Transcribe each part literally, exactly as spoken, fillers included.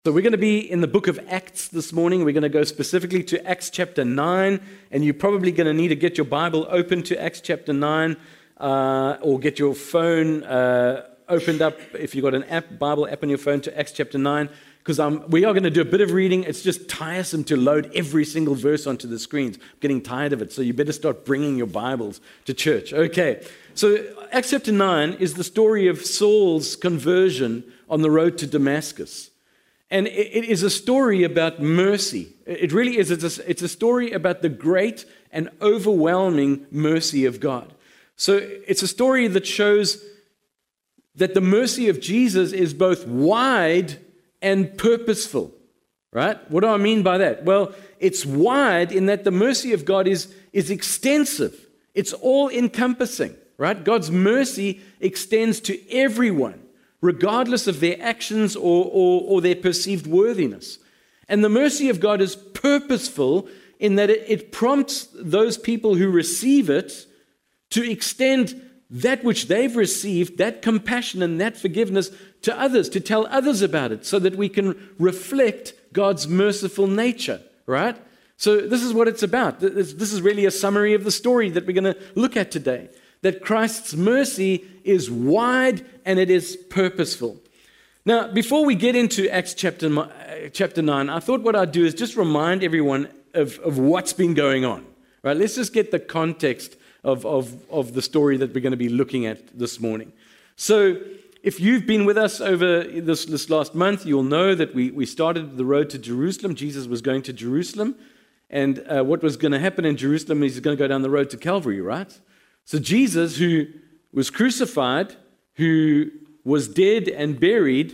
So we're going to be in the book of Acts this morning. We're going to go specifically to Acts chapter nine, and you're probably going to need to get your Bible open to Acts chapter nine, uh, or get your phone uh, opened up, if you've got an app, Bible app on your phone, to Acts chapter nine, because um, we are going to do a bit of reading. It's just tiresome to load every single verse onto the screens. I'm getting tired of it, so you better start bringing your Bibles to church. Okay, so Acts chapter nine is the story of Saul's conversion on the road to Damascus. And it is a story about mercy. It really is. It's a, it's a story about the great and overwhelming mercy of God. So it's a story that shows that the mercy of Jesus is both wide and purposeful, right? What do I mean by that? Well, it's wide in that the mercy of God is, is extensive. It's all-encompassing, right? God's mercy extends to everyone, regardless of their actions or, or, or their perceived worthiness. And the mercy of God is purposeful in that it, it prompts those people who receive it to extend that which they've received, that compassion and that forgiveness, to others, to tell others about it, so that we can reflect God's merciful nature, right? So this is what it's about. This, this is really a summary of the story that we're going to look at today. That Christ's mercy is wide and it is purposeful. Now, before we get into Acts chapter, chapter nine, I thought what I'd do is just remind everyone of, of what's been going on. Right? Let's just get the context of, of, of the story that we're going to be looking at this morning. So, if you've been with us over this, this last month, you'll know that we, we started the road to Jerusalem. Jesus was going to Jerusalem. And uh, what was going to happen in Jerusalem is he's going to go down the road to Calvary, right? So Jesus, who was crucified, who was dead and buried,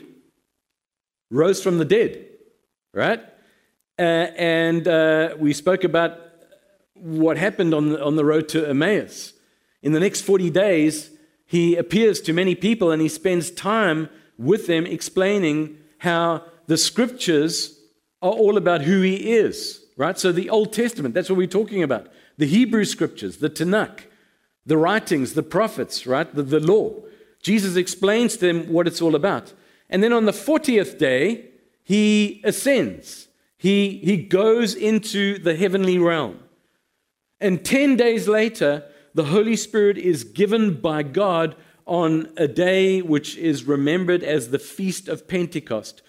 rose from the dead, right? Uh, and uh, we spoke about what happened on the, on the road to Emmaus. In the next forty days, he appears to many people and he spends time with them explaining how the scriptures are all about who he is, right? So the Old Testament, that's what we're talking about. The Hebrew scriptures, the Tanakh, the writings, the prophets, right? The, the law. Jesus explains to them what it's all about. And then on the fortieth day, he ascends. He, he goes into the heavenly realm. And ten days later, the Holy Spirit is given by God on a day which is remembered as the Feast of Pentecost.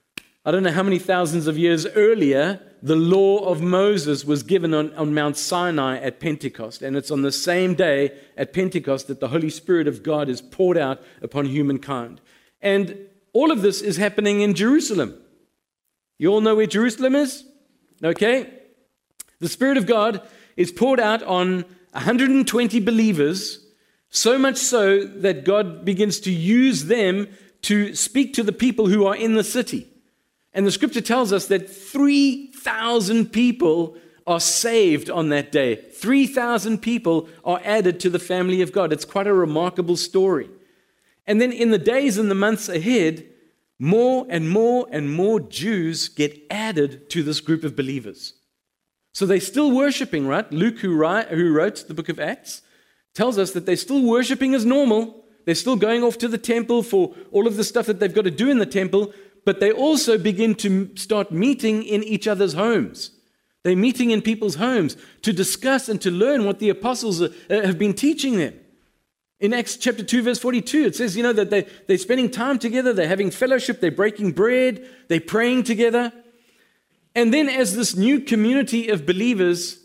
I don't know how many thousands of years earlier, the law of Moses was given on, on Mount Sinai at Pentecost. And it's on the same day at Pentecost that the Holy Spirit of God is poured out upon humankind. And all of this is happening in Jerusalem. You all know where Jerusalem is? Okay? The Spirit of God is poured out on one hundred twenty believers, so much so that God begins to use them to speak to the people who are in the city. And the scripture tells us that three thousand people are saved on that day. three thousand people are added to the family of God. It's quite a remarkable story. And then in the days and the months ahead, more and more and more Jews get added to this group of believers. So they're still worshiping, right? Luke, who wrote the book of Acts, tells us that they're still worshiping as normal. They're still going off to the temple for all of the stuff that they've got to do in the temple, but they also begin to start meeting in each other's homes. They're meeting in people's homes to discuss and to learn what the apostles have been teaching them. In Acts chapter two, verse forty-two, it says, you know, that they, they're spending time together, they're having fellowship, they're breaking bread, they're praying together. And then as this new community of believers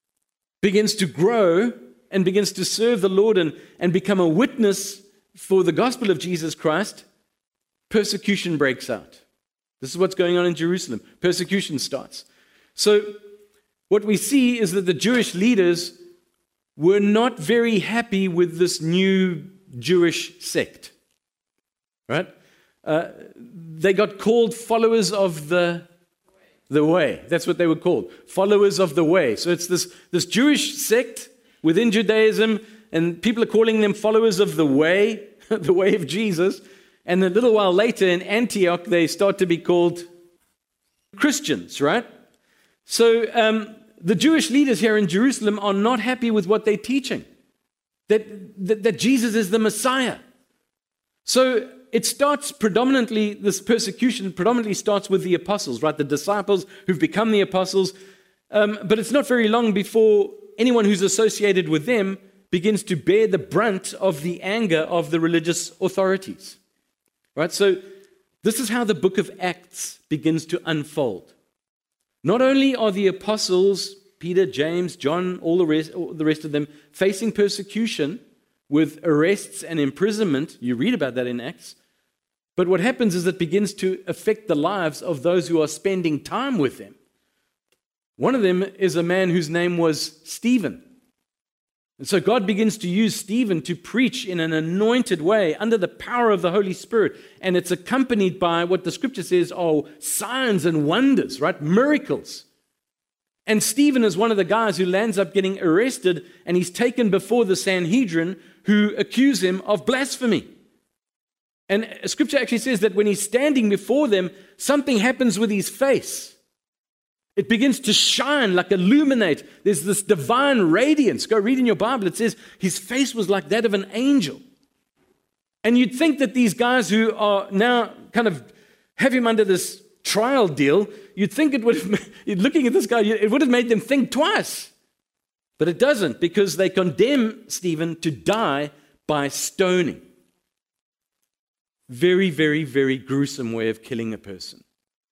begins to grow and begins to serve the Lord and, and become a witness for the gospel of Jesus Christ, persecution breaks out. This is what's going on in Jerusalem. Persecution starts. So what we see is that the Jewish leaders were not very happy with this new Jewish sect. Right? Uh, they got called followers of the, the way. That's what they were called. Followers of the way. So it's this, this Jewish sect within Judaism, and people are calling them followers of the way, the way of Jesus. And a little while later in Antioch, they start to be called Christians, right? So um, the Jewish leaders here in Jerusalem are not happy with what they're teaching, that, that, that Jesus is the Messiah. So it starts predominantly, this persecution predominantly starts with the apostles, right? The disciples who've become the apostles. Um, but it's not very long before anyone who's associated with them begins to bear the brunt of the anger of the religious authorities, right? So this is how the book of Acts begins to unfold. Not only are the apostles, Peter, James, John, all the rest, all the rest of them, facing persecution with arrests and imprisonment, you read about that in Acts, but what happens is it begins to affect the lives of those who are spending time with them. One of them is a man whose name was Stephen. And so God begins to use Stephen to preach in an anointed way under the power of the Holy Spirit. And it's accompanied by what the scripture says are signs and wonders, right? Miracles. And Stephen is one of the guys who lands up getting arrested, and he's taken before the Sanhedrin, who accuse him of blasphemy. And scripture actually says that when he's standing before them, something happens with his face. It begins to shine, like illuminate. There's this divine radiance. Go read in your Bible. It says his face was like that of an angel. And you'd think that these guys who are now kind of have him under this trial deal, you'd think it would have, looking at this guy, it would have made them think twice. But it doesn't, because they condemn Stephen to die by stoning. Very, very, very gruesome way of killing a person.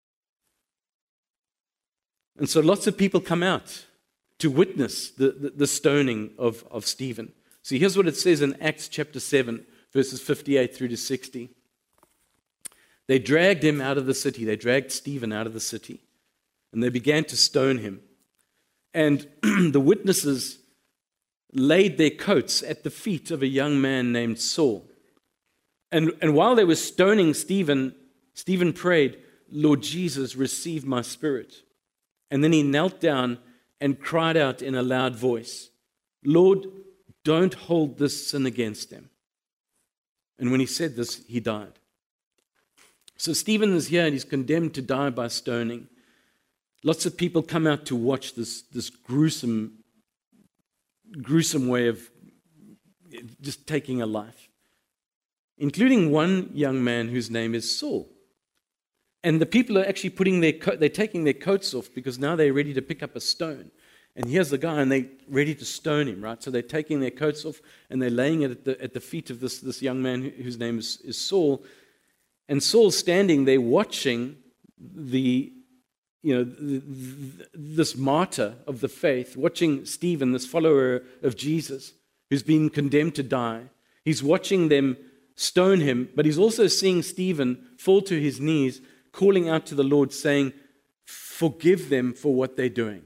And so lots of people come out to witness the, the, the stoning of, of Stephen. So here's what it says in Acts chapter seven, verses fifty-eight through to sixty. They dragged him out of the city. They dragged Stephen out of the city. And they began to stone him. And the witnesses laid their coats at the feet of a young man named Saul. And, and while they were stoning Stephen, Stephen prayed, "Lord Jesus, receive my spirit." And then he knelt down and cried out in a loud voice, "Lord, don't hold this sin against them." And when he said this, he died. So Stephen is here and he's condemned to die by stoning. Lots of people come out to watch this, this gruesome, gruesome way of just taking a life, including one young man whose name is Saul. And the people are actually putting their co- they're taking their coats off because now they're ready to pick up a stone. And here's the guy, and they're ready to stone him, right? So they're taking their coats off and they're laying it at the, at the feet of this, this young man whose name is, is Saul. And Saul's standing there watching the, you know, the, the, this martyr of the faith, watching Stephen, this follower of Jesus, who's been condemned to die. He's watching them stone him, but he's also seeing Stephen fall to his knees, calling out to the Lord, saying, "Forgive them for what they're doing."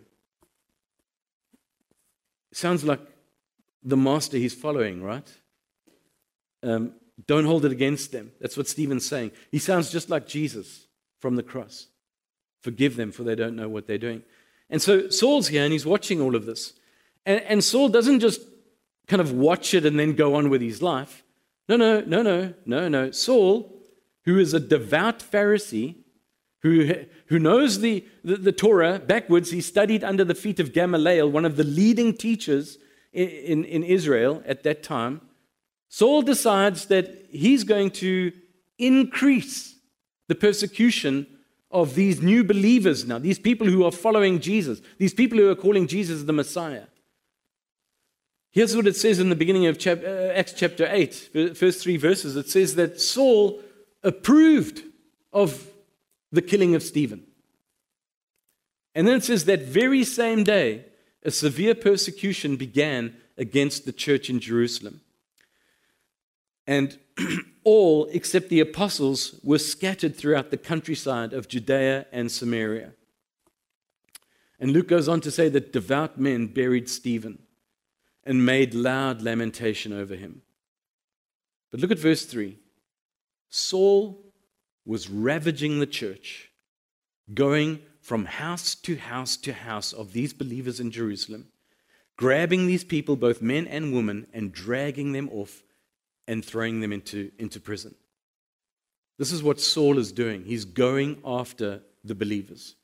Sounds like the master he's following, right? Um, don't hold it against them. That's what Stephen's saying. He sounds just like Jesus from the cross. Forgive them, for they don't know what they're doing. And so Saul's here and he's watching all of this. And, and Saul doesn't just kind of watch it and then go on with his life. No, no, no, no, no, no. Saul, who is a devout Pharisee, who, who knows the, the, the Torah backwards, he studied under the feet of Gamaliel, one of the leading teachers in, in, in Israel at that time. Saul decides that he's going to increase the persecution of these new believers now, these people who are following Jesus, these people who are calling Jesus the Messiah. Here's what it says in the beginning of chap- uh, Acts chapter eight, first three verses. It says that Saul approved of the killing of Stephen. And then it says that very same day, a severe persecution began against the church in Jerusalem. And all except the apostles were scattered throughout the countryside of Judea and Samaria. And Luke goes on to say that devout men buried Stephen and made loud lamentation over him. But look at verse three. Saul was ravaging the church, going from house to house to house of these believers in Jerusalem, grabbing these people, both men and women, and dragging them off and throwing them into, into prison. This is what Saul is doing. He's going after the believers.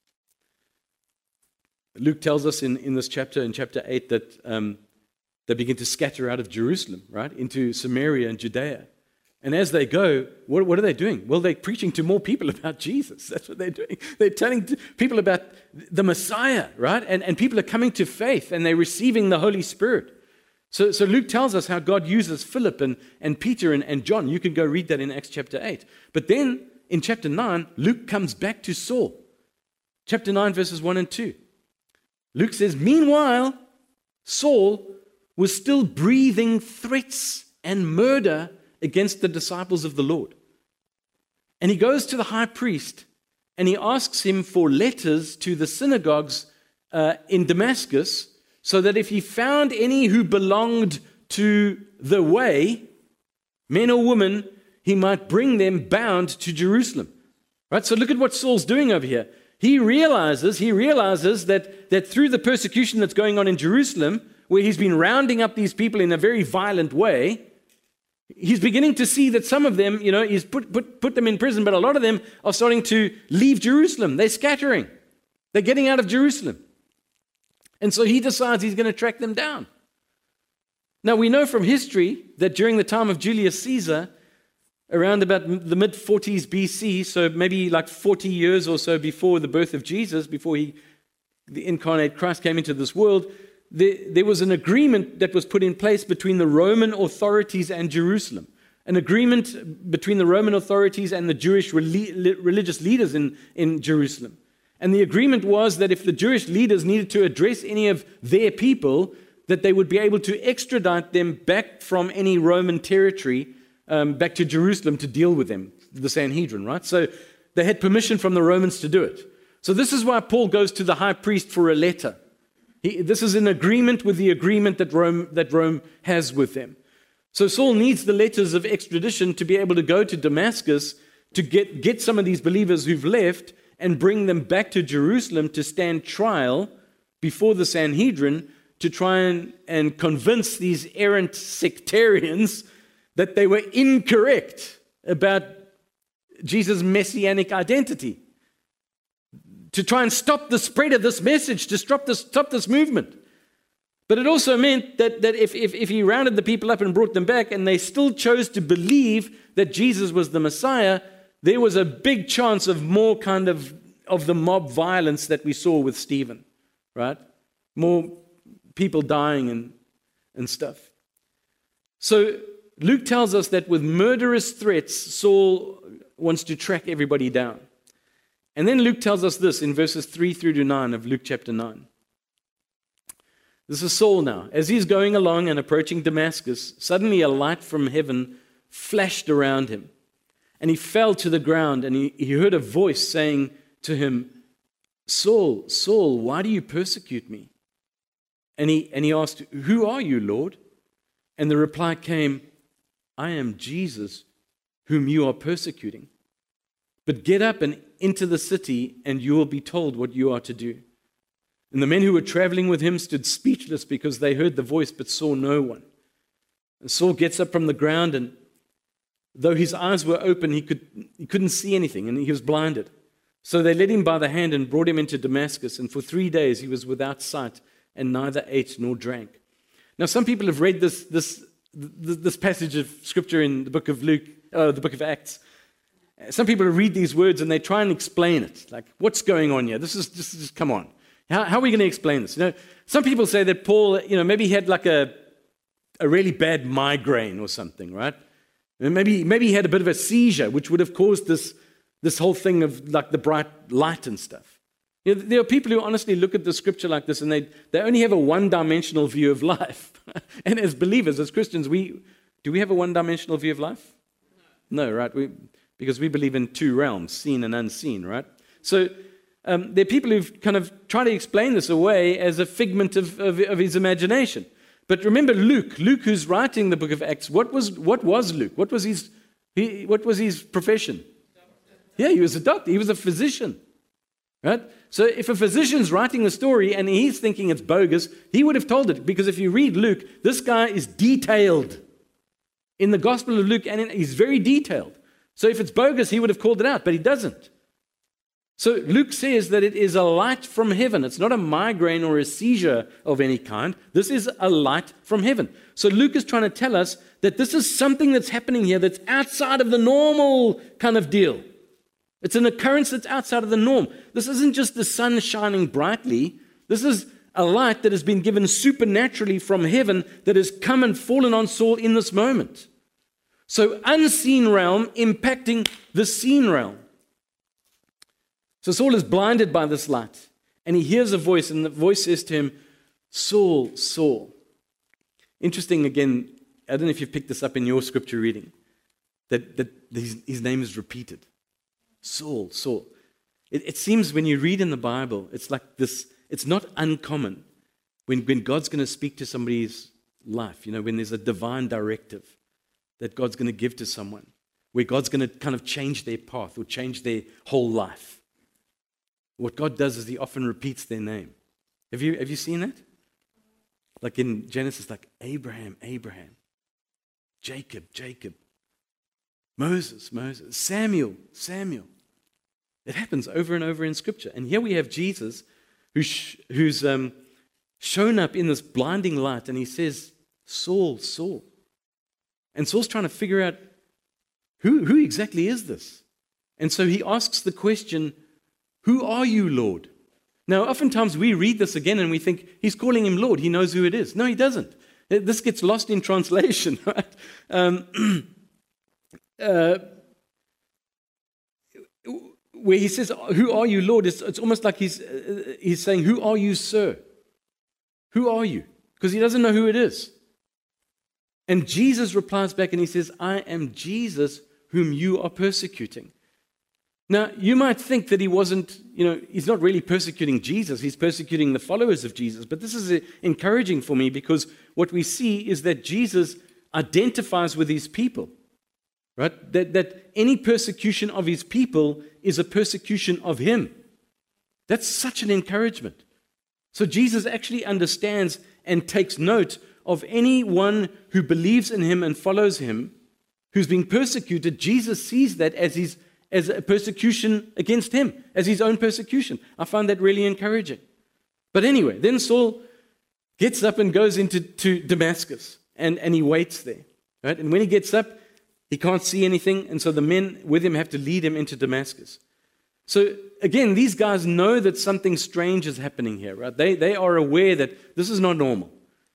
Luke tells us in, in this chapter, in chapter eight, that um, they begin to scatter out of Jerusalem, right, into Samaria and Judea. And as they go, what, what are they doing? Well, they're preaching to more people about Jesus. That's what they're doing. They're telling people about the Messiah, right? And, and people are coming to faith and they're receiving the Holy Spirit. So, so Luke tells us how God uses Philip and, and Peter and, and John. You can go read that in Acts chapter eight. But then in chapter nine, Luke comes back to Saul. Chapter nine, verses one and two. Luke says, meanwhile, Saul was still breathing threats and murder against the disciples of the Lord. And he goes to the high priest and he asks him for letters to the synagogues uh, in Damascus, so that if he found any who belonged to the way, men or women, he might bring them bound to Jerusalem. Right? So look at what Saul's doing over here. He realizes, he realizes that, that through the persecution that's going on in Jerusalem, where he's been rounding up these people in a very violent way, he's beginning to see that some of them, you know, he's put, put, put them in prison, but a lot of them are starting to leave Jerusalem. They're scattering. They're getting out of Jerusalem. And so he decides he's going to track them down. Now, we know from history that during the time of Julius Caesar, around about the mid forties B C, so maybe like forty years or so before the birth of Jesus, before he, the incarnate Christ came into this world, there, there was an agreement that was put in place between the Roman authorities and Jerusalem. An agreement between the Roman authorities and the Jewish relig- religious leaders in, in Jerusalem. And the agreement was that if the Jewish leaders needed to address any of their people, that they would be able to extradite them back from any Roman territory um, back to Jerusalem to deal with them, the Sanhedrin, right? So they had permission from the Romans to do it. So this is why Paul goes to the high priest for a letter. He, this is in agreement with the agreement that Rome, that Rome has with them. So Saul needs the letters of extradition to be able to go to Damascus to get, get some of these believers who've left and bring them back to Jerusalem to stand trial before the Sanhedrin to try and, and convince these errant sectarians that they were incorrect about Jesus' messianic identity. To try and stop the spread of this message, to stop this, stop this movement. But it also meant that, that if, if, if he rounded the people up and brought them back and they still chose to believe that Jesus was the Messiah, there was a big chance of more kind of, of the mob violence that we saw with Stephen, right? More people dying and, and stuff. So Luke tells us that with murderous threats, Saul wants to track everybody down. And then Luke tells us this in verses three through to nine of Luke chapter nine. This is Saul now. As he's going along and approaching Damascus, suddenly a light from heaven flashed around him. And he fell to the ground and he, he heard a voice saying to him, Saul, Saul, why do you persecute me? And he, and he asked, who are you, Lord? And the reply came, I am Jesus, whom you are persecuting. But get up and into the city, and you will be told what you are to do. And the men who were traveling with him stood speechless because they heard the voice but saw no one. And Saul gets up from the ground, and though his eyes were open, he, could, he couldn't see anything, and he was blinded. So they led him by the hand and brought him into Damascus, and for three days he was without sight and neither ate nor drank. Now, some people have read this, this, this passage of Scripture in the book of Luke, uh, the book of Acts. Some people read these words and they try and explain it. Like, what's going on here? This is just, just come on. How, how are we going to explain this? You know, some people say that Paul, you know, maybe he had like a, a really bad migraine or something, right? And maybe, maybe he had a bit of a seizure, which would have caused this, this whole thing of like the bright light and stuff. You know, there are people who honestly look at the Scripture like this and they, they only have a one-dimensional view of life. And as believers, as Christians, we do we have a one-dimensional view of life? No, right? We... Because we believe in two realms, seen and unseen, right? So um, there are people who've kind of tried to explain this away as a figment of, of, of his imagination. But remember Luke, Luke who's writing the book of Acts, what was what was Luke? What was his, he, what was his profession? Yeah, he was a doctor. He was a physician, right? So if a physician's writing the story and he's thinking it's bogus, he would have told it. Because if you read Luke, this guy is detailed. In the Gospel of Luke, and in, he's very detailed. So if it's bogus, he would have called it out, but he doesn't. So Luke says that it is a light from heaven. It's not a migraine or a seizure of any kind. This is a light from heaven. So Luke is trying to tell us that this is something that's happening here that's outside of the normal kind of deal. It's an occurrence that's outside of the norm. This isn't just the sun shining brightly. This is a light that has been given supernaturally from heaven that has come and fallen on Saul in this moment. So unseen realm impacting the seen realm. So Saul is blinded by this light, and he hears a voice, and the voice says to him, Saul, Saul. Interesting, again, I don't know if you've picked this up in your scripture reading, that, that his, his name is repeated. Saul, Saul. It, it seems when you read in the Bible, it's like this, it's not uncommon when, when God's going to speak to somebody's life, you know, when there's a divine directive that God's going to give to someone, where God's going to kind of change their path or change their whole life. What God does is he often repeats their name. Have you, have you seen that? Like in Genesis, like Abraham, Abraham, Jacob, Jacob, Moses, Moses, Samuel, Samuel. It happens over and over in Scripture. And here we have Jesus who's, who's um, shown up in this blinding light, and he says, Saul, Saul. And Saul's trying to figure out who, who exactly is this? And so he asks the question, who are you, Lord? Now, oftentimes we read this again and we think he's calling him Lord. He knows who it is. No, he doesn't. This gets lost in translation, right? Um, uh, where he says, who are you, Lord? It's, it's almost like he's, uh, he's saying, who are you, sir? Who are you? Because he doesn't know who it is. And Jesus replies back and he says, I am Jesus whom you are persecuting. Now, you might think that he wasn't, you know, he's not really persecuting Jesus, he's persecuting the followers of Jesus. But this is encouraging for me because what we see is that Jesus identifies with his people, right? That, that any persecution of his people is a persecution of him. That's such an encouragement. So Jesus actually understands and takes note of anyone who believes in him and follows him, who's being persecuted. Jesus sees that as his as a persecution against him, as his own persecution. I find that really encouraging. But anyway, then Saul gets up and goes into to Damascus, and, and he waits there. Right? And when he gets up, he can't see anything, and so the men with him have to lead him into Damascus. So again, these guys know that something strange is happening here. Right? They, they are aware that this is not normal.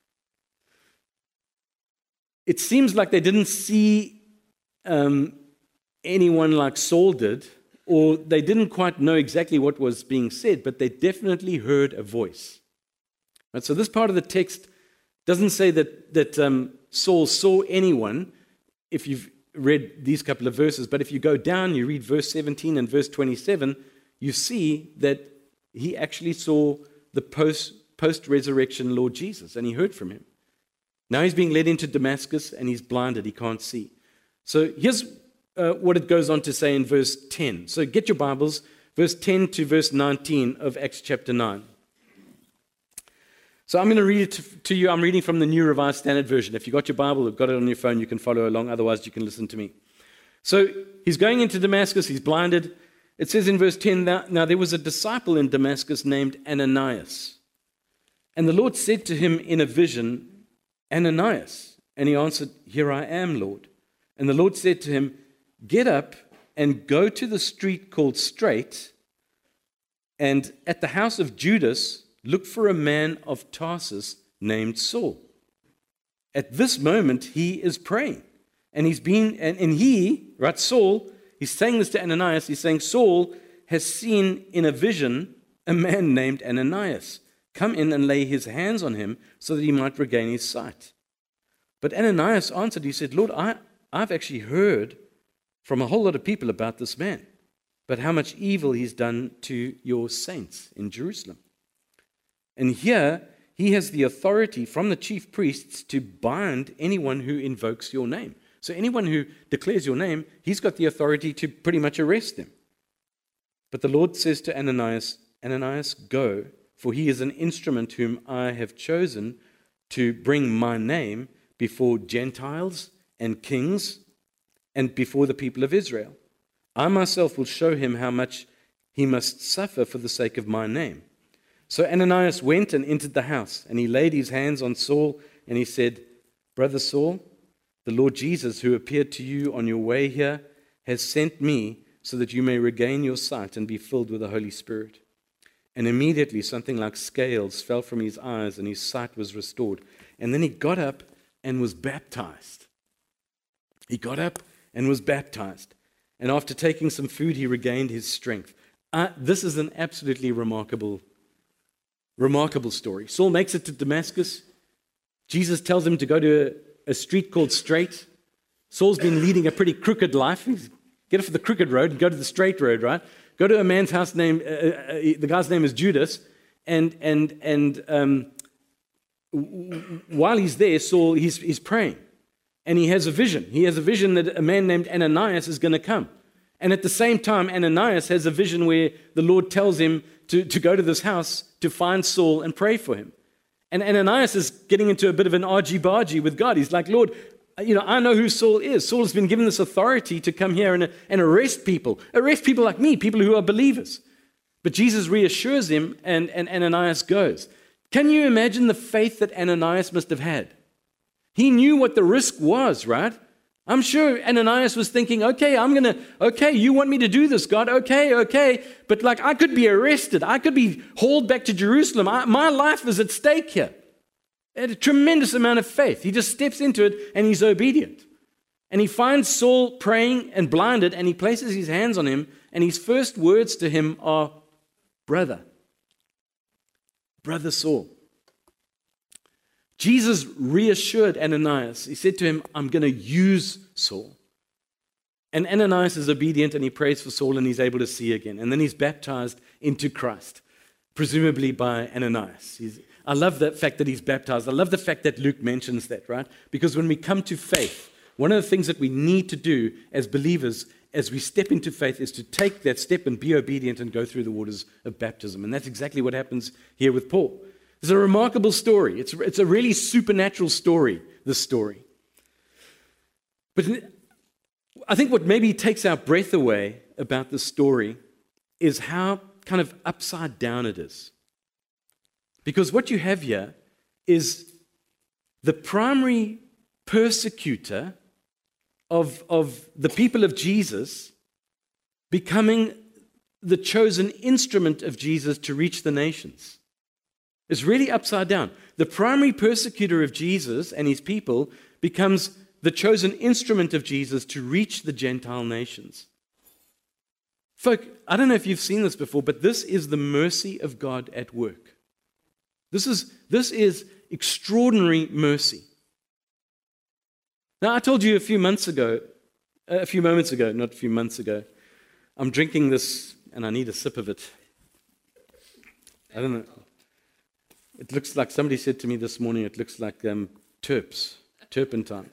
It seems like they didn't see um, anyone like Saul did, or they didn't quite know exactly what was being said, but they definitely heard a voice. Right, so this part of the text doesn't say that, that um, Saul saw anyone, if you've read these couple of verses, but if you go down, you read verse seventeen and verse twenty-seven, you see that he actually saw the post, post-resurrection Lord Jesus, and he heard from him. Now he's being led into Damascus, and he's blinded, he can't see. So here's Uh, what it goes on to say in verse ten. So get your Bibles, verse ten to verse nineteen of Acts chapter nine. So I'm going to read it to, to you. I'm reading from the New Revised Standard Version. If you've got your Bible, you've got it on your phone, you can follow along. Otherwise, you can listen to me. So he's going into Damascus. He's blinded. It says in verse ten, now, now there was a disciple in Damascus named Ananias. And the Lord said to him in a vision, Ananias. And he answered, here I am, Lord. And the Lord said to him, get up and go to the street called Straight, and at the house of Judas, look for a man of Tarsus named Saul. At this moment, he is praying. And he's been, and, and he, right, Saul, he's saying this to Ananias, he's saying, Saul has seen in a vision a man named Ananias come in and lay his hands on him so that he might regain his sight. But Ananias answered, he said, Lord, I, I've actually heard from a whole lot of people about this man, but how much evil he's done to your saints in Jerusalem. And here, he has the authority from the chief priests to bind anyone who invokes your name. So anyone who declares your name, he's got the authority to pretty much arrest them. But the Lord says to Ananias, Ananias, go, for he is an instrument whom I have chosen to bring my name before Gentiles and kings and before the people of Israel. I myself will show him how much he must suffer for the sake of my name." So Ananias went and entered the house, and he laid his hands on Saul, and he said, "Brother Saul, the Lord Jesus, who appeared to you on your way here, has sent me so that you may regain your sight and be filled with the Holy Spirit." And immediately something like scales fell from his eyes, and his sight was restored. And then he got up and was baptized. He got up and was baptized. And after taking some food, he regained his strength. Uh, this is an absolutely remarkable, remarkable story. Saul makes it to Damascus. Jesus tells him to go to a, a street called Straight. Saul's been leading a pretty crooked life. He's get off the crooked road and go to the straight road, right? Go to a man's house named, uh, uh, the guy's name is Judas, and and and um, w- while he's there, Saul, he's, he's praying, and he has a vision. He has a vision that a man named Ananias is going to come. And at the same time, Ananias has a vision where the Lord tells him to, to go to this house to find Saul and pray for him. And Ananias is getting into a bit of an argy-bargy with God. He's like, "Lord, you know, I know who Saul is. Saul has been given this authority to come here and, and arrest people. Arrest people like me, people who are believers." But Jesus reassures him, and, and Ananias goes. Can you imagine the faith that Ananias must have had? He knew what the risk was, right? I'm sure Ananias was thinking, okay, I'm going to, okay, you want me to do this, God? Okay, okay. But like, I could be arrested. I could be hauled back to Jerusalem. I, my life is at stake here. Had a tremendous amount of faith. He just steps into it and he's obedient. And he finds Saul praying and blinded, and he places his hands on him, and his first words to him are, "Brother, brother Saul." Jesus reassured Ananias. He said to him, "I'm going to use Saul." And Ananias is obedient, and he prays for Saul, and he's able to see again. And then he's baptized into Christ, presumably by Ananias. He's I love the fact that he's baptized. I love the fact that Luke mentions that, right? Because when we come to faith, one of the things that we need to do as believers, as we step into faith, is to take that step and be obedient and go through the waters of baptism. And that's exactly what happens here with Paul. It's a remarkable story. It's, it's a really supernatural story, this story. But I think what maybe takes our breath away about this story is how kind of upside down it is. Because what you have here is the primary persecutor of, of the people of Jesus becoming the chosen instrument of Jesus to reach the nations. It's really upside down. The primary persecutor of Jesus and his people becomes the chosen instrument of Jesus to reach the Gentile nations. Folk, I don't know if you've seen this before, but this is the mercy of God at work. This is, this is extraordinary mercy. Now, I told you a few months ago, a few moments ago, not a few months ago, I'm drinking this and I need a sip of it. I don't know. It looks like, somebody said to me this morning, it looks like um, terps, turpentine.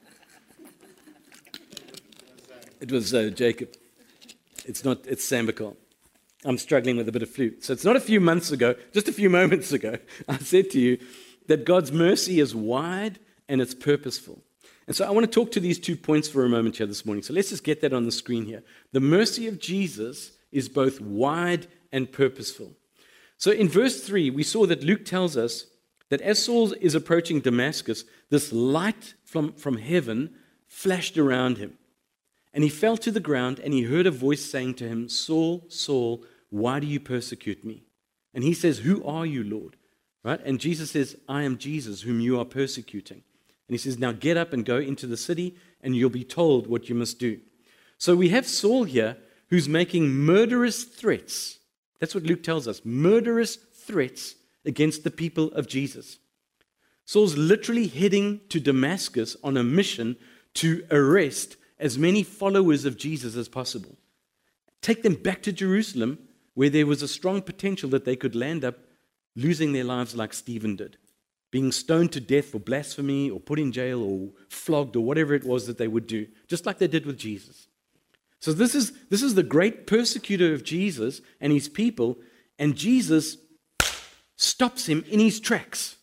It was uh, Jacob. It's not, it's Sambucol. I'm struggling with a bit of flu. So it's not a few months ago, just a few moments ago, I said to you that God's mercy is wide and it's purposeful. And so I want to talk to these two points for a moment here this morning. So let's just get that on the screen here. The mercy of Jesus is both wide and purposeful. So in verse three, we saw that Luke tells us that as Saul is approaching Damascus, this light from, from heaven flashed around him. And he fell to the ground, and he heard a voice saying to him, "Saul, Saul, why do you persecute me?" And he says, "Who are you, Lord?" Right? And Jesus says, "I am Jesus, whom you are persecuting." And he says, "Now get up and go into the city, and you'll be told what you must do." So we have Saul here, who's making murderous threats. That's what Luke tells us, murderous threats against the people of Jesus. Saul's literally heading to Damascus on a mission to arrest as many followers of Jesus as possible. Take them back to Jerusalem, where there was a strong potential that they could land up losing their lives like Stephen did, being stoned to death for blasphemy or put in jail or flogged or whatever it was that they would do, just like they did with Jesus. So this is, this is the great persecutor of Jesus and his people, and Jesus stops him in his tracks.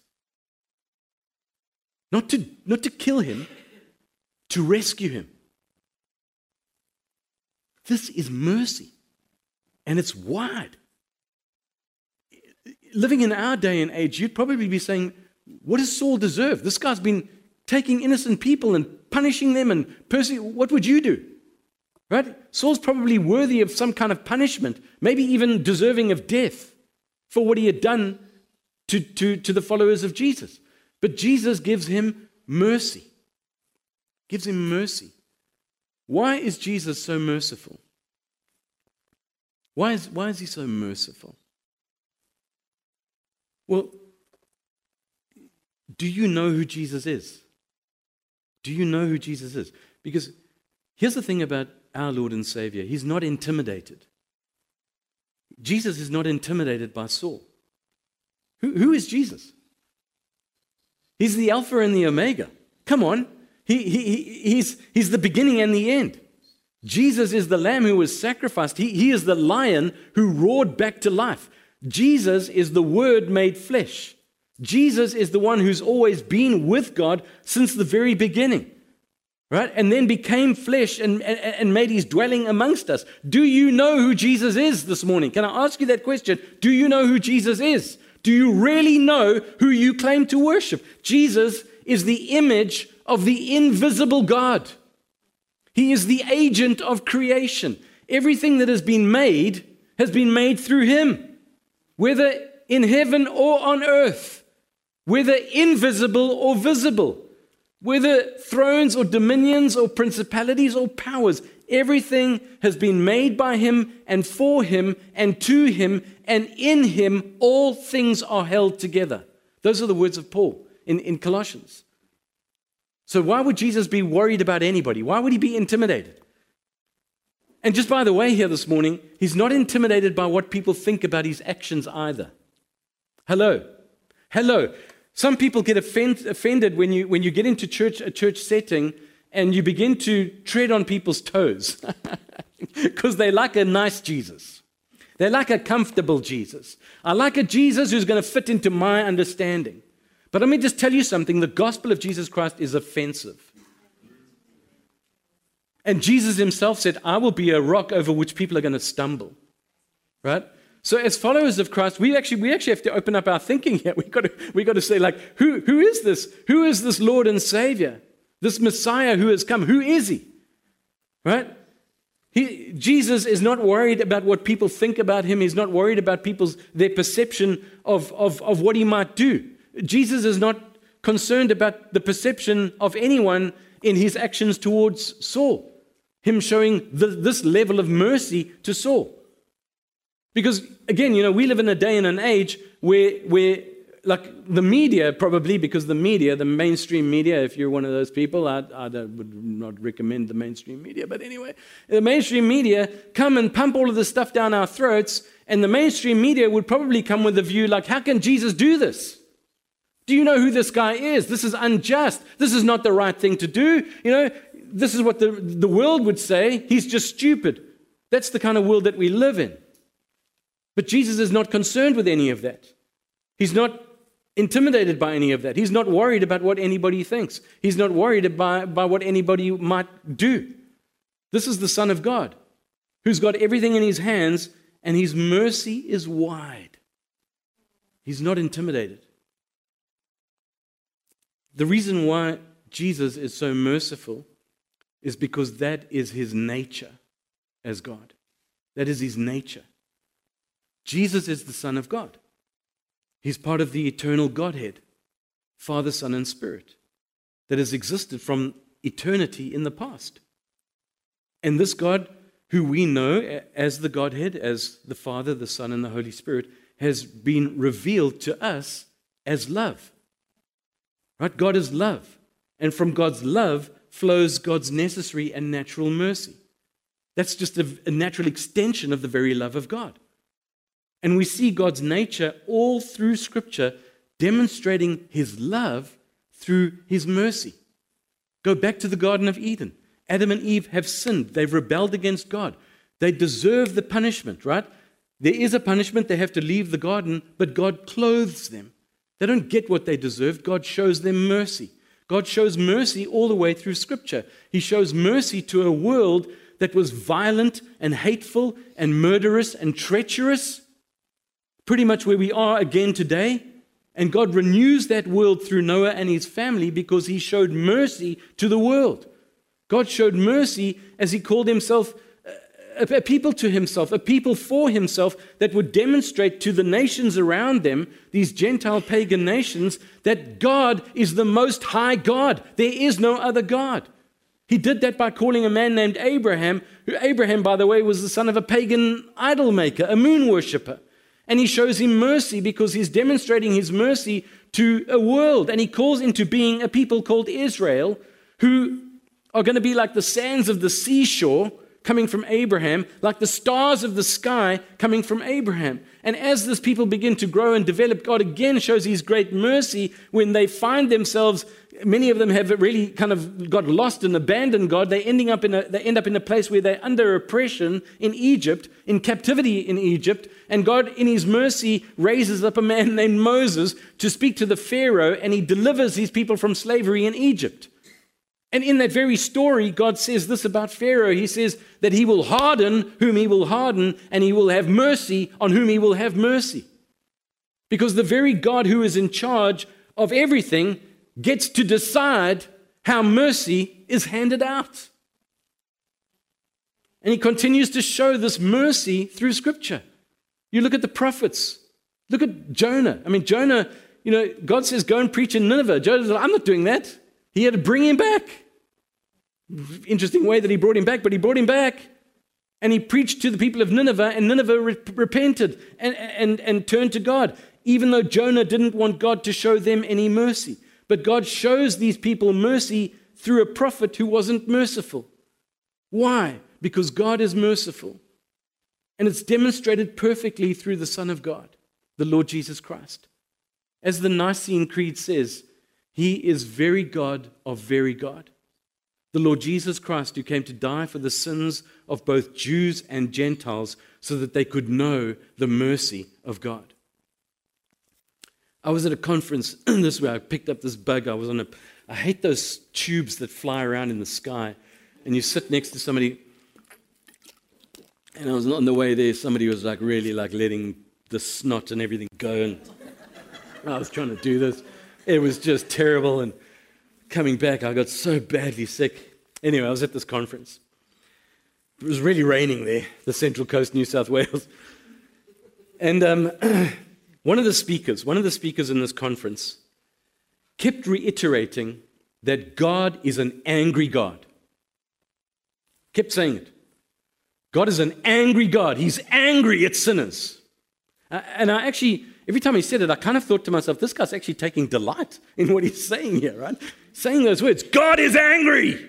Not to, not to kill him, to rescue him. This is mercy. and it's wide. Living in our day and age, you'd probably be saying, what does Saul deserve? This guy's been taking innocent people and punishing them and persecuting. What would you do? Right? Saul's probably worthy of some kind of punishment, maybe even deserving of death for what he had done to, to, to the followers of Jesus. But Jesus gives him mercy. Gives him mercy. Why is Jesus so merciful? Why is, why is he so merciful? Well, do you know who Jesus is? Do you know who Jesus is? Because here's the thing about our Lord and Savior. He's not intimidated. Jesus is not intimidated by Saul. Who, who is Jesus? He's the Alpha and the Omega. Come on. He, he, he's, he's the beginning and the end. Jesus is the Lamb who was sacrificed. He, he is the lion who roared back to life. Jesus is the Word made flesh. Jesus is the one who's always been with God since the very beginning. Right? And then became flesh and, and, and made his dwelling amongst us. Do you know who Jesus is this morning? Can I ask you that question? Do you know who Jesus is? Do you really know who you claim to worship? Jesus is the image of the invisible God. He is the agent of creation. Everything that has been made has been made through him, whether in heaven or on earth, whether invisible or visible. Whether thrones or dominions or principalities or powers, everything has been made by him and for him and to him, and in him all things are held together. Those are the words of Paul in, in Colossians. So why would Jesus be worried about anybody? Why would he be intimidated? And just by the way here this morning, he's not intimidated by what people think about his actions either. Hello. Hello. Some people get offend, offended when you, when you get into church, a church setting and you begin to tread on people's toes because they like a nice Jesus. They like a comfortable Jesus. I like a Jesus who's going to fit into my understanding. But let me just tell you something. The gospel of Jesus Christ is offensive. And Jesus himself said, I will be a rock over which people are going to stumble. Right? So as followers of Christ, we actually we actually have to open up our thinking here. We've got to, we got to say, like, who, who is this? Who is this Lord and Savior? This Messiah who has come? Who is he? Right? He, Jesus is not worried about what people think about him. He's not worried about people's their perception of, of, of what he might do. Jesus is not concerned about the perception of anyone in his actions towards Saul. Him showing the, this level of mercy to Saul. Because, again, you know, we live in a day and an age where, where, like, the media, probably, because the media, the mainstream media, if you're one of those people, I, I would not recommend the mainstream media, but anyway, the mainstream media come and pump all of this stuff down our throats, and the mainstream media would probably come with a view like, how can Jesus do this? Do you know who this guy is? This is unjust. This is not the right thing to do. You know, this is what the, the world would say. He's just stupid. That's the kind of world that we live in. But Jesus is not concerned with any of that. He's not intimidated by any of that. He's not worried about what anybody thinks. He's not worried by, by what anybody might do. This is the Son of God who's got everything in his hands, and his mercy is wide. He's not intimidated. The reason why Jesus is so merciful is because that is his nature as God. That is his nature. Jesus is the Son of God. He's part of the eternal Godhead, Father, Son, and Spirit, that has existed from eternity in the past. And this God, who we know as the Godhead, as the Father, the Son, and the Holy Spirit, has been revealed to us as love. Right? God is love. And from God's love flows God's necessary and natural mercy. That's just a, a natural extension of the very love of God. And we see God's nature all through Scripture demonstrating his love through his mercy. Go back to the Garden of Eden. Adam and Eve have sinned. They've rebelled against God. They deserve the punishment, right? There is a punishment. They have to leave the garden, but God clothes them. They don't get what they deserve. God shows them mercy. God shows mercy all the way through Scripture. He shows mercy to a world that was violent and hateful and murderous and treacherous, pretty much where we are again today. And God renews that world through Noah and his family because he showed mercy to the world. God showed mercy as he called himself a, a people to himself, a people for himself that would demonstrate to the nations around them, these Gentile pagan nations, that God is the most high God. There is no other God. He did that by calling a man named Abraham, who Abraham, by the way, was the son of a pagan idol maker, a moon worshiper. And he shows him mercy because he's demonstrating his mercy to a world. And he calls into being a people called Israel, who are going to be like the sands of the seashore coming from Abraham, like the stars of the sky coming from Abraham. And as this people begin to grow and develop, God again shows his great mercy when they find themselves, many of them have really kind of got lost and abandoned God. They ending up in a, they end up in a place where they're under oppression in Egypt, in captivity in Egypt. And God, in his mercy, raises up a man named Moses to speak to the Pharaoh, and he delivers his people from slavery in Egypt. And in that very story, God says this about Pharaoh. He says that he will harden whom he will harden, and he will have mercy on whom he will have mercy. Because the very God who is in charge of everything gets to decide how mercy is handed out. And he continues to show this mercy through Scripture. You look at the prophets. Look at Jonah. I mean, Jonah, you know, God says, go and preach in Nineveh. Jonah's like, I'm not doing that. He had to bring him back. Interesting way that he brought him back, but he brought him back. And he preached to the people of Nineveh, and Nineveh re- repented and, and, and turned to God, even though Jonah didn't want God to show them any mercy. But God shows these people mercy through a prophet who wasn't merciful. Why? Because God is merciful. And it's demonstrated perfectly through the Son of God, the Lord Jesus Christ. As the Nicene Creed says, he is very God of very God. The Lord Jesus Christ, who came to die for the sins of both Jews and Gentiles so that they could know the mercy of God. I was at a conference this way. I picked up this bug. I was on a, I hate those tubes that fly around in the sky. And you sit next to somebody. And I was on the way there, somebody was like really like letting the snot and everything go. And I was trying to do this. It was just terrible. And coming back, I got so badly sick. Anyway, I was at this conference. It was really raining there, the Central Coast, New South Wales. And um, one of the speakers, one of the speakers in this conference kept reiterating that God is an angry God. Kept saying it. God is an angry God. He's angry at sinners. Uh, and I actually, every time he said it, I kind of thought to myself, this guy's actually taking delight in what he's saying here, right? Saying those words, God is angry.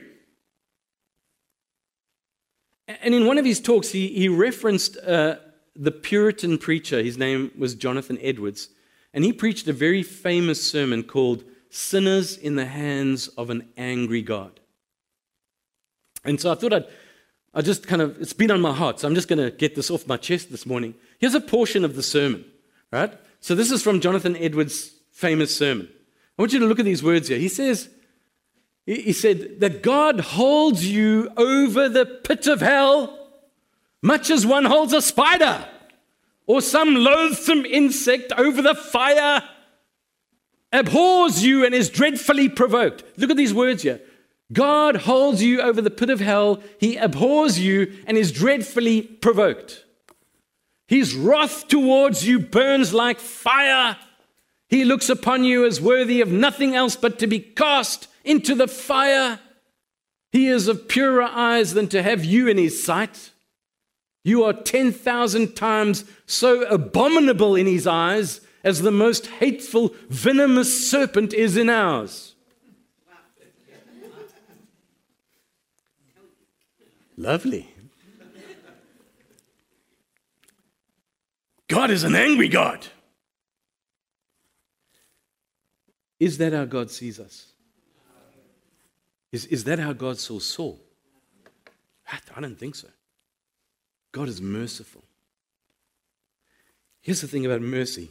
And in one of his talks, he, he referenced uh, the Puritan preacher. His name was Jonathan Edwards. And he preached a very famous sermon called Sinners in the Hands of an Angry God. And so I thought I'd I just kind of, it's been on my heart, so I'm just going to get this off my chest this morning. Here's a portion of the sermon, right? So this is from Jonathan Edwards' famous sermon. I want you to look at these words here. He says, he said that God holds you over the pit of hell much as one holds a spider or some loathsome insect over the fire, abhors you and is dreadfully provoked. Look at these words here. God holds you over the pit of hell. He abhors you and is dreadfully provoked. His wrath towards you burns like fire. He looks upon you as worthy of nothing else but to be cast into the fire. He is of purer eyes than to have you in his sight. You are ten thousand times so abominable in his eyes as the most hateful, venomous serpent is in ours. Lovely. God is an angry God. Is that how God sees us? Is, is that how God saw Saul? I don't think so. God is merciful. Here's the thing about mercy.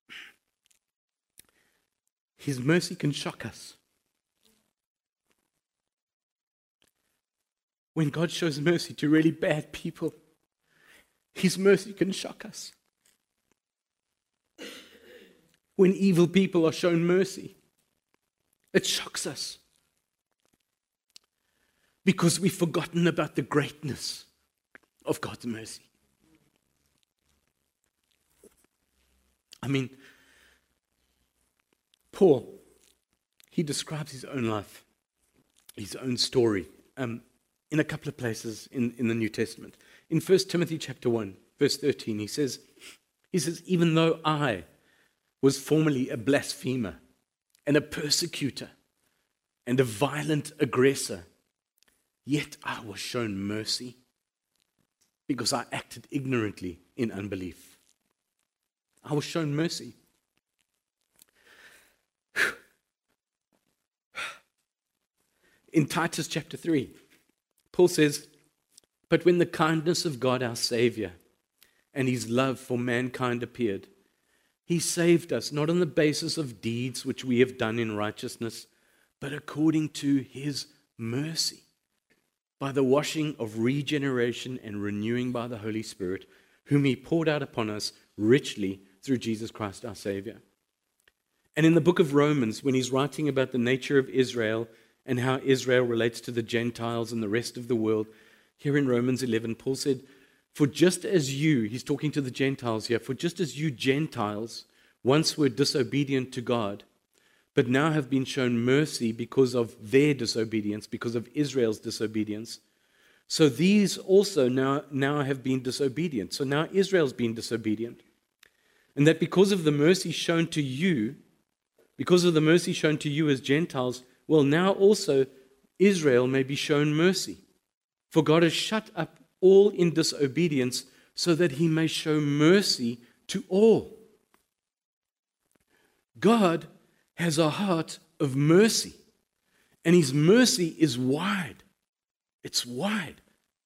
His mercy can shock us. when God shows mercy to really bad people, His mercy can shock us. When evil people are shown mercy, it shocks us. Because we've forgotten about the greatness of God's mercy. I mean, Paul, he describes his own life, his own story, um, in a couple of places in, in the New Testament. In First Timothy chapter one, verse thirteen, he says, he says, even though I was formerly a blasphemer and a persecutor and a violent aggressor, yet I was shown mercy because I acted ignorantly in unbelief. I was shown mercy. In Titus chapter three, Paul says, but when the kindness of God our Savior and His love for mankind appeared, He saved us not on the basis of deeds which we have done in righteousness, but according to His mercy, by the washing of regeneration and renewing by the Holy Spirit, whom He poured out upon us richly through Jesus Christ our Savior. And in the book of Romans, when he's writing about the nature of Israel and how Israel relates to the Gentiles and the rest of the world, here in Romans eleven, Paul said, for just as you, he's talking to the Gentiles here, for just as you Gentiles once were disobedient to God, but now have been shown mercy because of their disobedience, because of Israel's disobedience, so these also now, now have been disobedient. So now Israel's been disobedient. And that because of the mercy shown to you, because of the mercy shown to you as Gentiles, well, now also Israel may be shown mercy. For God has shut up all in disobedience so that He may show mercy to all. God has a heart of mercy, and His mercy is wide. It's wide.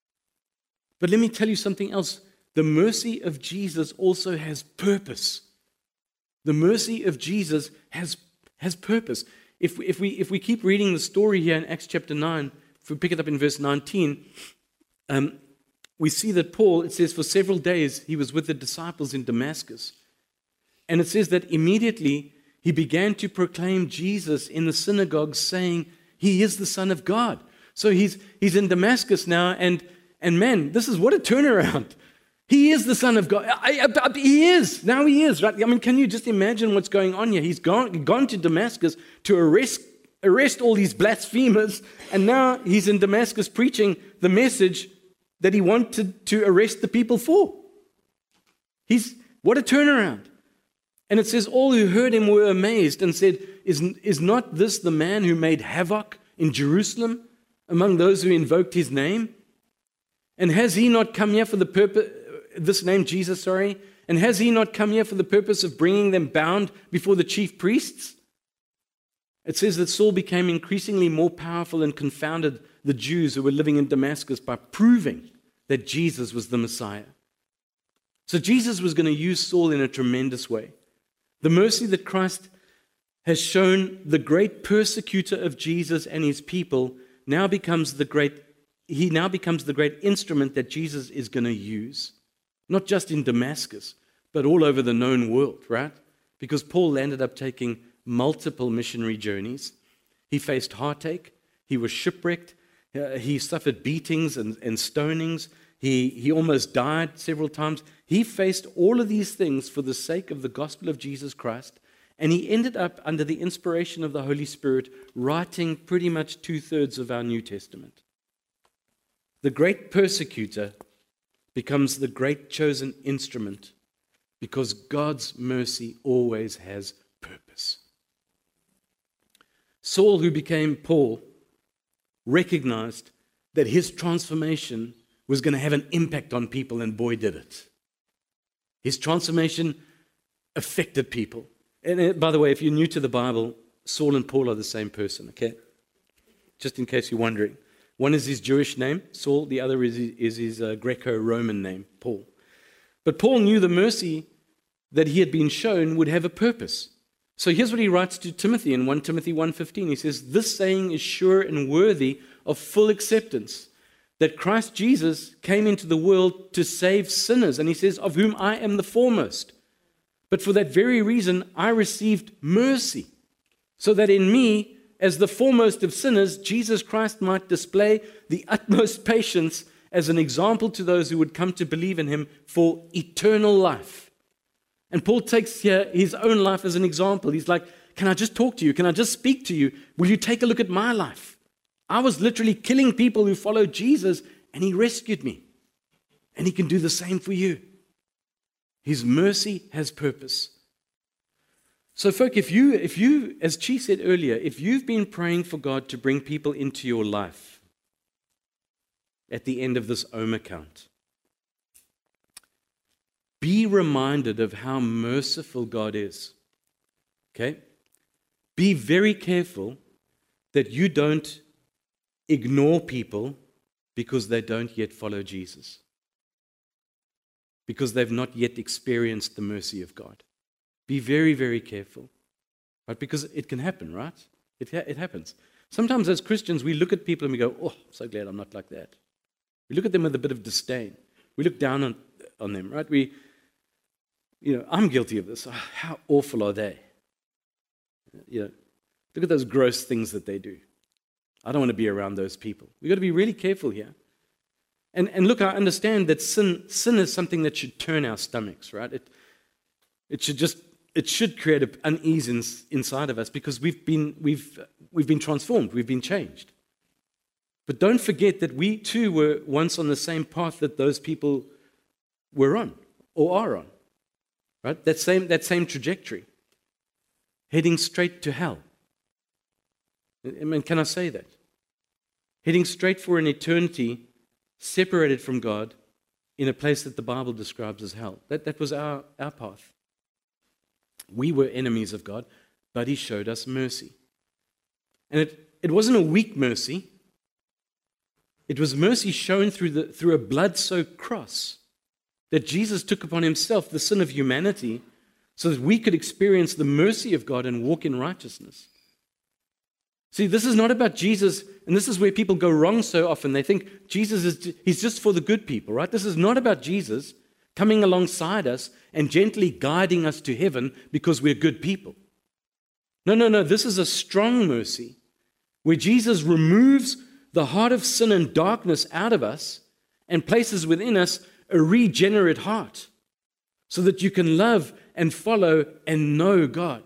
But let me tell you something else. The mercy of Jesus also has purpose. The mercy of Jesus has, has purpose. If we, if we, if we keep reading the story here in Acts chapter nine, if we pick it up in verse nineteen, um, we see that Paul, it says, for several days he was with the disciples in Damascus. And it says that immediately he began to proclaim Jesus in the synagogue, saying, He is the Son of God. So he's, he's in Damascus now, and, and man, this is what a turnaround. He is the Son of God. I, I, I, he is. Now he is, right? I mean, can you just imagine what's going on here? He's gone, gone to Damascus to arrest, arrest all these blasphemers, and now he's in Damascus preaching the message that he wanted to arrest the people for. He's, what a turnaround. And it says, all who heard him were amazed and said, is, is not this the man who made havoc in Jerusalem among those who invoked his name? And has he not come here for the purpose, this name Jesus, sorry, and has he not come here for the purpose of bringing them bound before the chief priests? It says that Saul became increasingly more powerful and confounded the Jews who were living in Damascus by proving that Jesus was the Messiah. So Jesus was going to use Saul in a tremendous way. The mercy that Christ has shown the great persecutor of Jesus and his people now becomes the great, he now becomes the great instrument that Jesus is going to use. Not just in Damascus, but all over the known world, right? Because Paul ended up taking multiple missionary journeys. He faced heartache. He was shipwrecked. Uh, he suffered beatings and, and stonings. He, he almost died several times. He faced all of these things for the sake of the gospel of Jesus Christ. And he ended up, under the inspiration of the Holy Spirit, writing pretty much two-thirds of our New Testament. The great persecutor becomes the great chosen instrument because God's mercy always has purpose. Saul, who became Paul, recognized that his transformation was going to have an impact on people, and boy, did it. His transformation affected people. And uh, by the way, if you're new to the Bible, Saul and Paul are the same person, okay? Just in case you're wondering. One is his Jewish name, Saul. The other is, is his uh, Greco-Roman name, Paul. But Paul knew the mercy that he had been shown would have a purpose. So here's what he writes to Timothy in First Timothy one fifteen. He says, this saying is sure and worthy of full acceptance, that Christ Jesus came into the world to save sinners. And he says, of whom I am the foremost. But for that very reason, I received mercy, so that in me, as the foremost of sinners, Jesus Christ might display the utmost patience as an example to those who would come to believe in him for eternal life. And Paul takes here his own life as an example. He's like, can I just talk to you? Can I just speak to you? Will you take a look at my life? I was literally killing people who followed Jesus, and he rescued me. And he can do the same for you. His mercy has purpose. So, folk, if you, if you, as Chi said earlier, if you've been praying for God to bring people into your life at the end of this Ohm account, be reminded of how merciful God is. Okay? Be very careful that you don't ignore people because they don't yet follow Jesus, because they've not yet experienced the mercy of God. Be very, very careful, right? Because it can happen, right? It, ha- it happens. Sometimes as Christians, we look at people and we go, oh, I'm so glad I'm not like that. We look at them with a bit of disdain. We look down on, on them, right? We, you know, I'm guilty of this. Oh, how awful are they? You know, look at those gross things that they do. I don't want to be around those people. We've got to be really careful here. And, and look, I understand that sin, sin is something that should turn our stomachs, right? It, it should just, it should create an unease in, inside of us because we've been, we've, we've been transformed, we've been changed. But don't forget that we too were once on the same path that those people were on or are on, right? That same, that same trajectory, heading straight to hell. I mean, can I say that? Heading straight for an eternity separated from God in a place that the Bible describes as hell. That, that was our, our path. We were enemies of God, but he showed us mercy. And it, it wasn't a weak mercy. It was mercy shown through, the, through a blood-soaked cross that Jesus took upon himself the sin of humanity so that we could experience the mercy of God and walk in righteousness. See, this is not about Jesus, and this is where people go wrong so often. They think Jesus is he's just for the good people, right? This is not about Jesus coming alongside us and gently guiding us to heaven because we're good people. No, no, no. This is a strong mercy where Jesus removes the heart of sin and darkness out of us and places within us a regenerate heart so that you can love and follow and know God.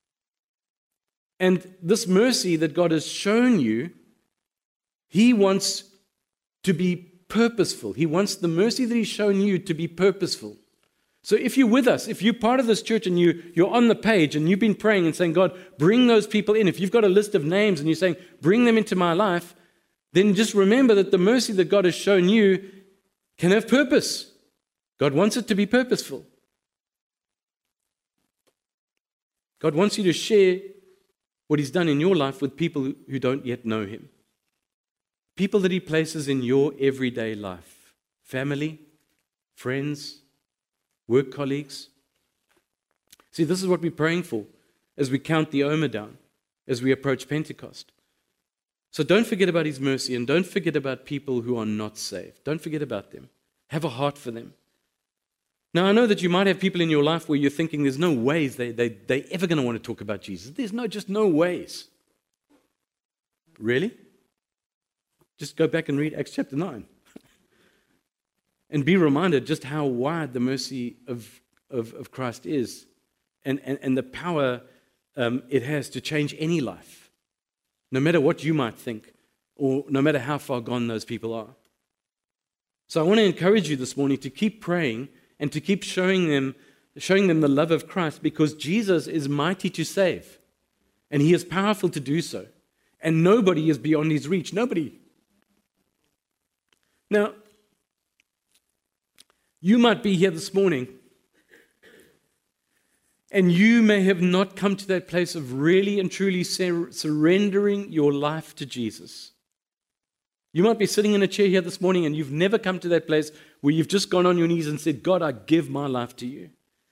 And this mercy that God has shown you, he wants to be purposeful. He wants the mercy that he's shown you to be purposeful. So if you're with us, if you're part of this church and you, you're on the page and you've been praying and saying, God, bring those people in. If you've got a list of names and you're saying, bring them into my life, then just remember that the mercy that God has shown you can have purpose. God wants it to be purposeful. God wants you to share what he's done in your life with people who don't yet know him. People that he places in your everyday life. Family, friends, work colleagues. See, this is what we're praying for as we count the Omer down, as we approach Pentecost. So don't forget about his mercy and don't forget about people who are not saved. Don't forget about them. Have a heart for them. Now, I know that you might have people in your life where you're thinking there's no ways they, they, they're ever going to want to talk about Jesus. There's no, just no ways. Really? Just go back and read Acts chapter nine. And be reminded just how wide the mercy of, of, of Christ is and, and, and the power um, it has to change any life, no matter what you might think or no matter how far gone those people are. So I want to encourage you this morning to keep praying and to keep showing them, showing them the love of Christ because Jesus is mighty to save and he is powerful to do so. And nobody is beyond his reach. Nobody. Now, you might be here this morning and you may have not come to that place of really and truly sur- surrendering your life to Jesus. You might be sitting in a chair here this morning and you've never come to that place where you've just gone on your knees and said, God, I give my life to you.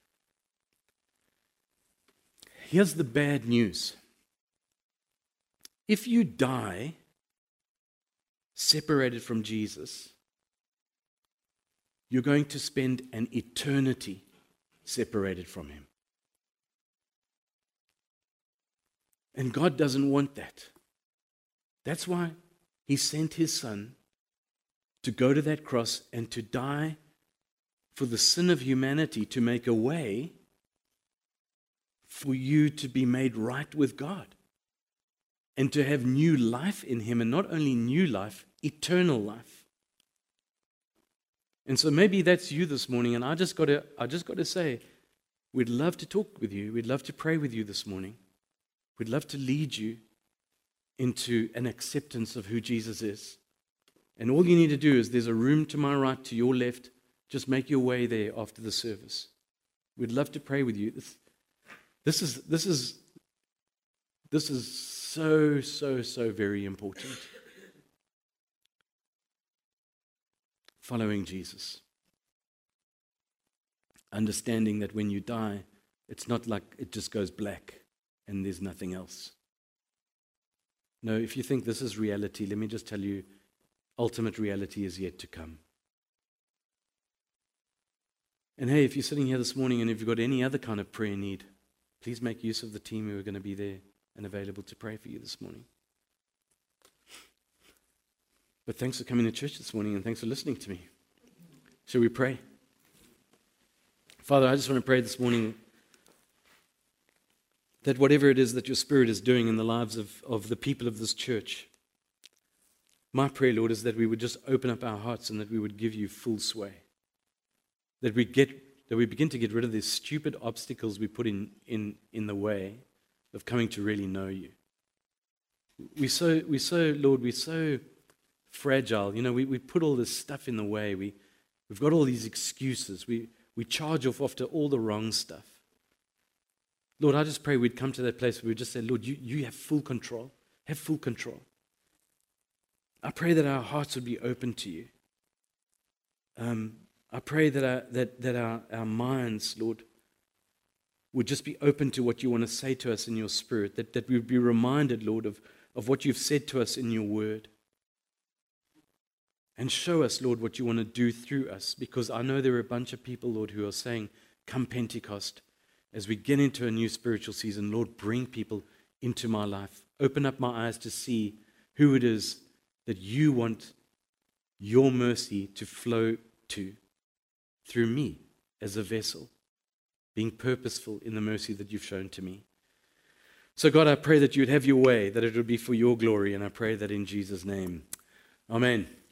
Here's the bad news. If you die separated from Jesus, you're going to spend an eternity separated from him. And God doesn't want that. That's why he sent his son to go to that cross and to die for the sin of humanity, to make a way for you to be made right with God and to have new life in him, and not only new life, eternal life. And so maybe that's you this morning, and I just got to I just got to say, we'd love to talk with you. We'd love to pray with you this morning. We'd love to lead you into an acceptance of who Jesus is. And all you need to do is, there's a room to my right, to your left. Just make your way there after the service. We'd love to pray with you. This, this is this is this is so, so, so very important. Following Jesus. Understanding that when you die, it's not like it just goes black and there's nothing else. No, if you think this is reality, let me just tell you, ultimate reality is yet to come. And hey, if you're sitting here this morning and if you've got any other kind of prayer need, please make use of the team who are going to be there and available to pray for you this morning. But thanks for coming to church this morning, and thanks for listening to me. Shall we pray? Father, I just want to pray this morning that whatever it is that your Spirit is doing in the lives of, of the people of this church, my prayer, Lord, is that we would just open up our hearts and that we would give you full sway. That we get, that we begin to get rid of these stupid obstacles we put in, in, in the way of coming to really know you. We so, we so, Lord, we're so fragile. You know, we, we put all this stuff in the way. We, we've got all these excuses. We, we charge off after all the wrong stuff. Lord, I just pray we'd come to that place where we just say, Lord, you, you have full control. Have full control. I pray that our hearts would be open to you. Um, I pray that our, that, that our, our minds, Lord, would just be open to what you want to say to us in your Spirit, that, that we would be reminded, Lord, of, of what you've said to us in your word. And show us, Lord, what you want to do through us, because I know there are a bunch of people, Lord, who are saying, come Pentecost, as we get into a new spiritual season, Lord, bring people into my life. Open up my eyes to see who it is that you want your mercy to flow to through me as a vessel, being purposeful in the mercy that you've shown to me. So God, I pray that you'd have your way, that it would be for your glory, and I pray that in Jesus' name. Amen.